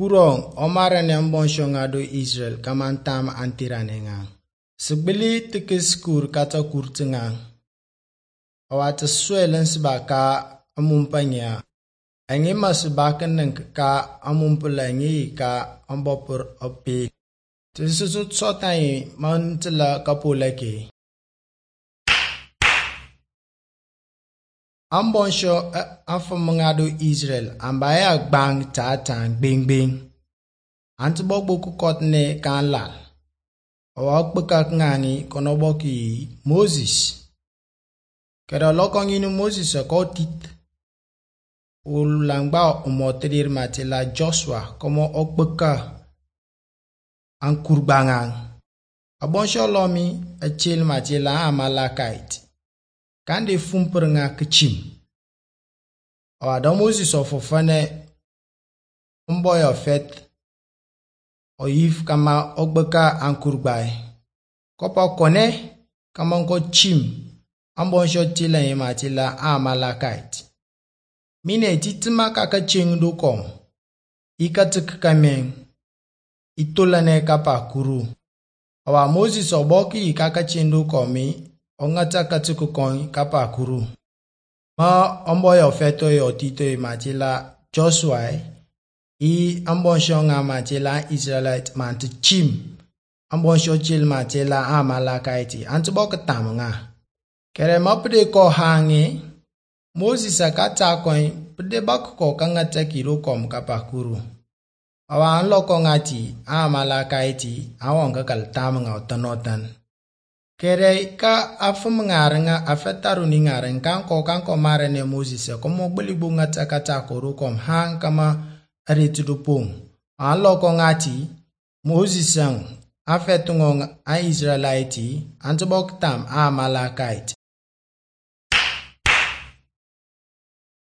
Kurong omara ne mbonshonga do Israel kamantam antiranenga. Sebeli tekes kur kata kurtenga. Awata swelen sebaka amumpanya. Angi masbakan neng ka amumpulangi ka ambopur opi. Tesusut sotai mantela kapulake. Ambonsho afamangado Israel ambaya bang tatang bing bing. Antibogbo kukotne kan lal. Awak bekak ngangi konoboki Moses. Kada lokongi nu Moses akotit. Ulangba umotirir matila Joshua komo okbeka ankurbangang. Abonsho lomi achil matila Amalekite. Kande fumper nga kechim. Awada Moses ofofane mboy ofet oyif kama ogbeka ankurbai. Kopa kone kama nko chim ambonsho tila yimatila Amalekite. Mine titima kaka chengdo kom. Ikatuk kameng. Itolane kapa kuru. Awa Moses oboki kaka chengdo komi. Ongata katuku kong kapa kuru. Ma omboyo feto yo tito matila Joshua. Ambonsho nga matila Israelite manti chim. Ambonsho chil matila Amalekite. Antibok tam nga. Kere mapde ko hangi. Moses akata koin pde bak ko kangata kiro kom kapa kuru. Awa anloko ngati Amalekite awonga kal tam nga otanotan. Kere ka afumngarenga afetaruni ngaren kanko mare ne Moses komo gbelibu ngata kata koro kom hang kama aritudupung. Anloko ngati Moses ang afetungo a Israelite antibok tam Amalekite.